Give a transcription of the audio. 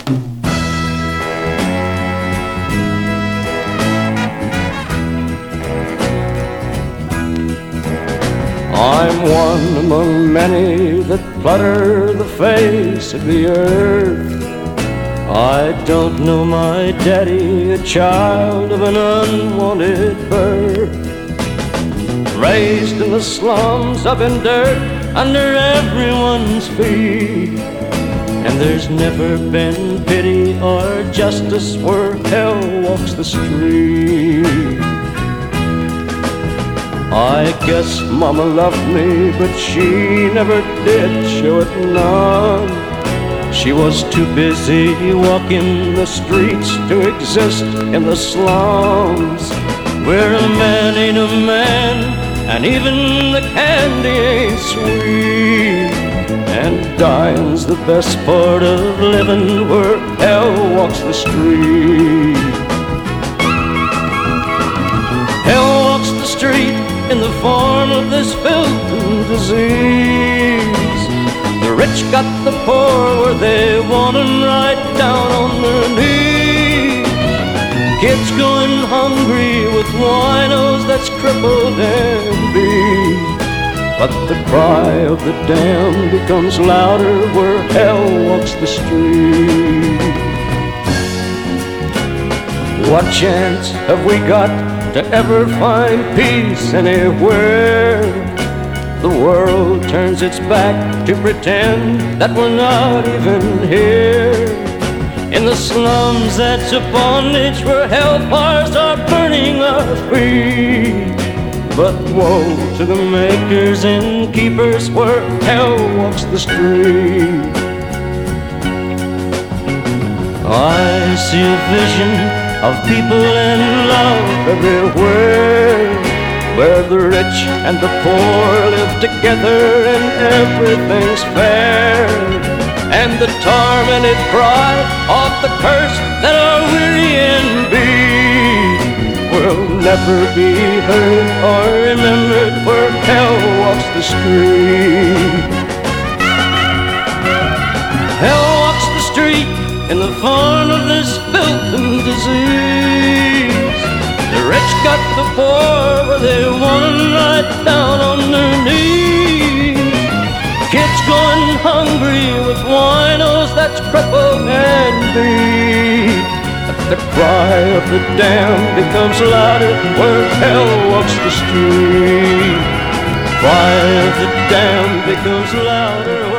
I'm one among many that flutter the face of the earth. I don't know my daddy, a child of an unwanted birth. Raised in the slums, up in dirt, under everyone's feet. And there's never been pity or justice where hell walks the street. I guess Mama loved me, but she never did show it none. She was too busy walking the streets to exist in the slums, where a man ain't a man, and even the candy ain't sweet. And dying's the best part of living, where hell walks the street. Hell walks the street in the form of this filth and disease. The rich got the poor where they want them right down on their knees. Kids going hungry with winos that's crippled and beat. But the cry of the damned becomes louder where hell walks the street. What chance have we got to ever find peace anywhere? The world turns its back to pretend that we're not even here. In the slums that's a bondage where hellfires are burning our feet. But woe to the makers and keepers where hell walks the street. I see a vision of people in love everywhere, where the rich and the poor live together and everything's fair. And the tormented cry of the cursed that are weary and beat will never be heard or remembered where hell walks the street. Hell walks the street in the form of this filth and disease. The rich got the poor where they want them right down on their knees. Kids going hungry with winos that's crippled and beat. But the cry of the damned becomes louder where hell walks the street. Cry of the damned becomes louder